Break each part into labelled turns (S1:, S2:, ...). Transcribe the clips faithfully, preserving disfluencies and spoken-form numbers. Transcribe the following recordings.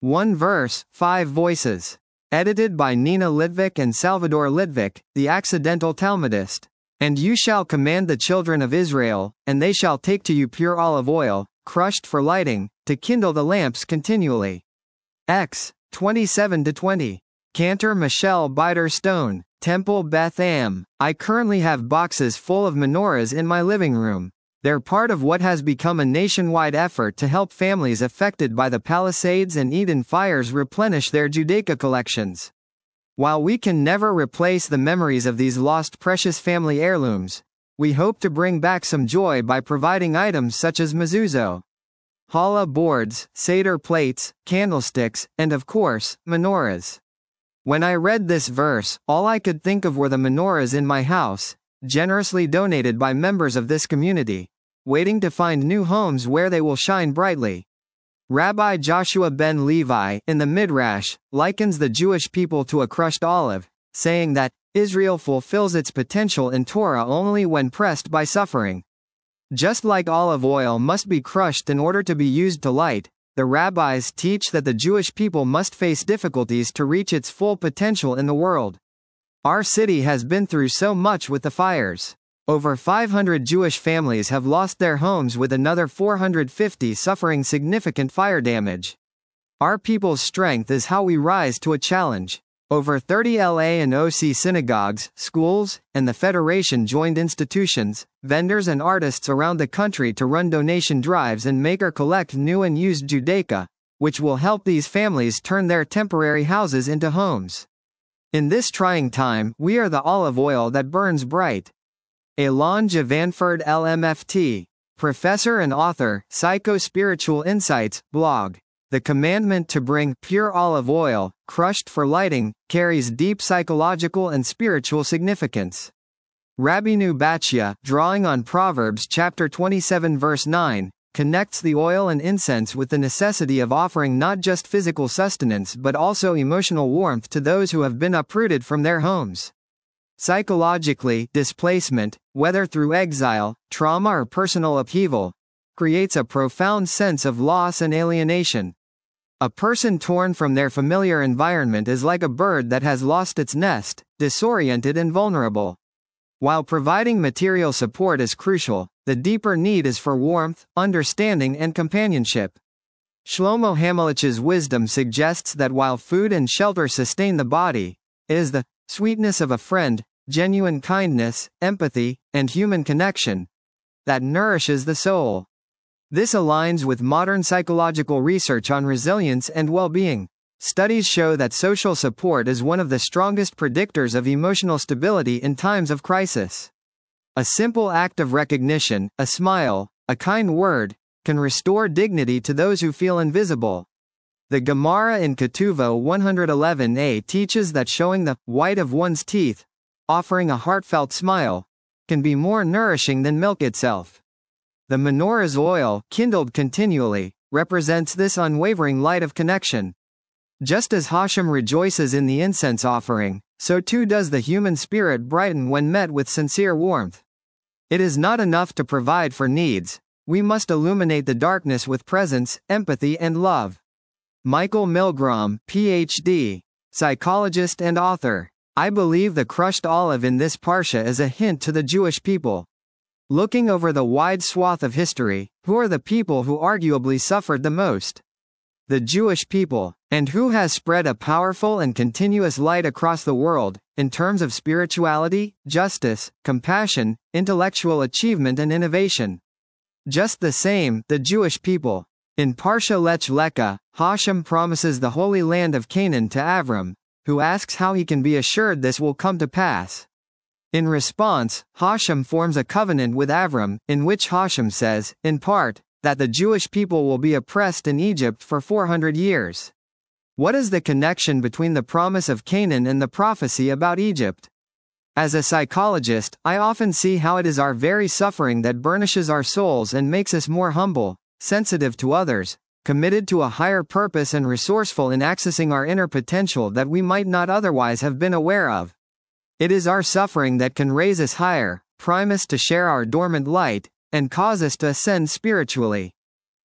S1: One verse, five voices. Edited by Nina Litvak and Salvador Litvak, the accidental Talmudist. And you shall command the children of Israel, and they shall take to you pure olive oil, crushed for lighting, to kindle the lamps continually. X. twenty-seven to twenty. Cantor Michelle Bider Stone, Temple Beth Am. I currently have boxes full of menorahs in my living room. They're part of what has become a nationwide effort to help families affected by the Palisades and Eden fires replenish their Judaica collections. While we can never replace the memories of these lost precious family heirlooms, we hope to bring back some joy by providing items such as mezuzot, challah boards, seder plates, candlesticks, and of course, menorahs. When I read this verse, all I could think of were the menorahs in my house, generously donated by members of this community, waiting to find new homes where they will shine brightly. Rabbi Joshua ben Levi, in the Midrash, likens the Jewish people to a crushed olive, saying that Israel fulfills its potential in Torah only when pressed by suffering. Just like olive oil must be crushed in order to be used to light, the rabbis teach that the Jewish people must face difficulties to reach its full potential in the world. Our city has been through so much with the fires. Over five hundred Jewish families have lost their homes, with another four hundred fifty suffering significant fire damage. Our people's strength is how we rise to a challenge. Over thirty L A and O C synagogues, schools, and the Federation joined institutions, vendors and artists around the country to run donation drives and make or collect new and used Judaica, which will help these families turn their temporary houses into homes. In this trying time, we are the olive oil that burns bright. Alon Javanford L M F T, professor and author, Psycho-Spiritual Insights, blog. The commandment to bring pure olive oil, crushed for lighting, carries deep psychological and spiritual significance. Rabbeinu Batya, drawing on Proverbs chapter twenty-seven verse nine, connects the oil and incense with the necessity of offering not just physical sustenance but also emotional warmth to those who have been uprooted from their homes. Psychologically, displacement, whether through exile, trauma or personal upheaval, creates a profound sense of loss and alienation. A person torn from their familiar environment is like a bird that has lost its nest, disoriented and vulnerable. While providing material support is crucial, the deeper need is for warmth, understanding and companionship. Shlomo Hamelich's wisdom suggests that while food and shelter sustain the body, it is the sweetness of a friend, genuine kindness, empathy, and human connection that nourishes the soul. This aligns with modern psychological research on resilience and well-being. Studies show that social support is one of the strongest predictors of emotional stability in times of crisis. A simple act of recognition, a smile, a kind word, can restore dignity to those who feel invisible. The Gemara in Ketuvah one eleven a teaches that showing the white of one's teeth, offering a heartfelt smile, can be more nourishing than milk itself. The menorah's oil, kindled continually, represents this unwavering light of connection. Just as Hashem rejoices in the incense offering, so too does the human spirit brighten when met with sincere warmth. It is not enough to provide for needs, we must illuminate the darkness with presence, empathy and love. Michael Milgram, P H D, psychologist and author. I believe the crushed olive in this parsha is a hint to the Jewish people. Looking over the wide swath of history, who are the people who arguably suffered the most? The Jewish people. And who has spread a powerful and continuous light across the world, in terms of spirituality, justice, compassion, intellectual achievement and innovation? Just the same, the Jewish people. In Parsha Lech Lecha, Hashem promises the holy land of Canaan to Avram, who asks how he can be assured this will come to pass. In response, Hashem forms a covenant with Avram, in which Hashem says, in part, that the Jewish people will be oppressed in Egypt for four hundred years. What is the connection between the promise of Canaan and the prophecy about Egypt? As a psychologist, I often see how it is our very suffering that burnishes our souls and makes us more humble, sensitive to others, committed to a higher purpose and resourceful in accessing our inner potential that we might not otherwise have been aware of. It is our suffering that can raise us higher, prime us to share our dormant light, and cause us to ascend spiritually.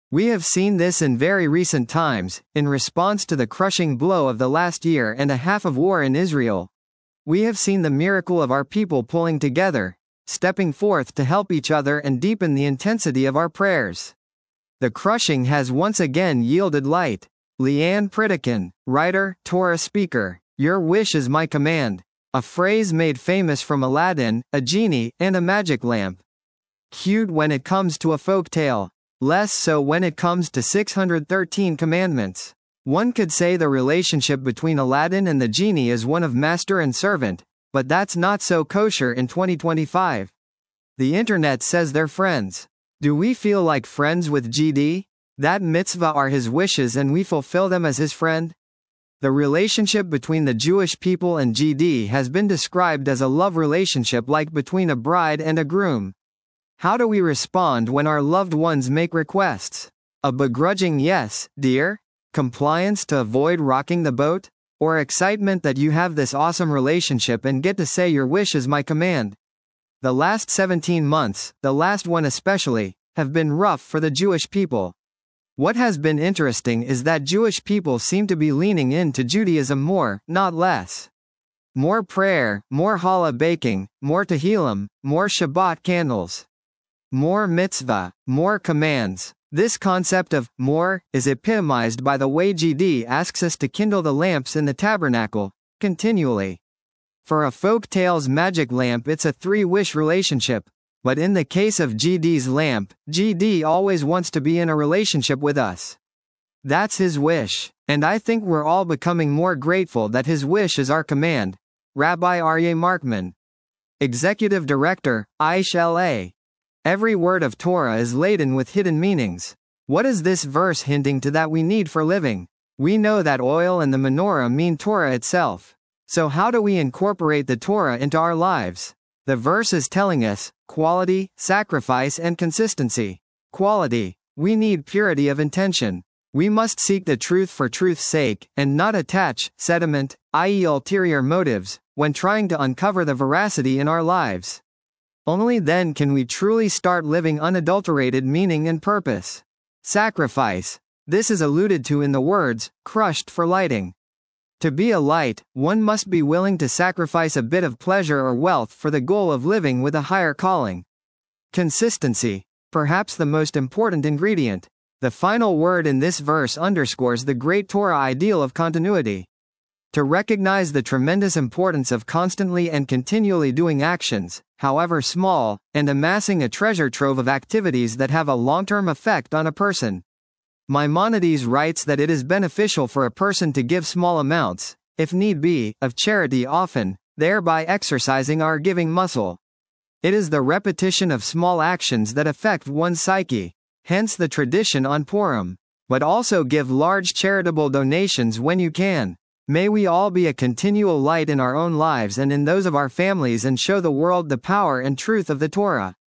S1: We have seen this in very recent times, in response to the crushing blow of the last year and a half of war in Israel. We have seen the miracle of our people pulling together, stepping forth to help each other and deepen the intensity of our prayers. The crushing has once again yielded light. Leanne Pritikin, writer, Torah speaker. Your wish is my command. A phrase made famous from Aladdin, a genie, and a magic lamp. Cute when it comes to a folk tale. Less so when it comes to six hundred thirteen commandments. One could say the relationship between Aladdin and the genie is one of master and servant, but that's not so kosher in twenty twenty-five. The internet says they're friends. Do we feel like friends with G D? That mitzvah are his wishes and we fulfill them as his friend? The relationship between the Jewish people and G D has been described as a love relationship like between a bride and a groom. How do we respond when our loved ones make requests? A begrudging yes, dear? Compliance to avoid rocking the boat? Or excitement that you have this awesome relationship and get to say your wish is my command? The last seventeen months, the last one especially, have been rough for the Jewish people. What has been interesting is that Jewish people seem to be leaning into Judaism more, not less. More prayer, more challah baking, more tehillim, more Shabbat candles. More mitzvah, more commands. This concept of more is epitomized by the way G D asks us to kindle the lamps in the tabernacle, continually. For a folk tale's magic lamp, it's a three-wish relationship, but in the case of G D's lamp, G D always wants to be in a relationship with us. That's his wish, and I think we're all becoming more grateful that his wish is our command. Rabbi Aryeh Markman, Executive Director, Aish L A. Every word of Torah is laden with hidden meanings. What is this verse hinting to that we need for living? We know that oil and the menorah mean Torah itself. So how do we incorporate the Torah into our lives? The verse is telling us, quality, sacrifice and consistency. Quality. We need purity of intention. We must seek the truth for truth's sake, and not attach, sediment, that is ulterior motives, when trying to uncover the veracity in our lives. Only then can we truly start living unadulterated meaning and purpose. Sacrifice. This is alluded to in the words, crushed for lighting. To be a light, one must be willing to sacrifice a bit of pleasure or wealth for the goal of living with a higher calling. Consistency. Perhaps the most important ingredient. The final word in this verse underscores the great Torah ideal of continuity. To recognize the tremendous importance of constantly and continually doing actions, however small, and amassing a treasure trove of activities that have a long-term effect on a person. Maimonides writes that it is beneficial for a person to give small amounts, if need be, of charity often, thereby exercising our giving muscle. It is the repetition of small actions that affect one's psyche, hence the tradition on Purim. But also give large charitable donations when you can. May we all be a continual light in our own lives and in those of our families and show the world the power and truth of the Torah.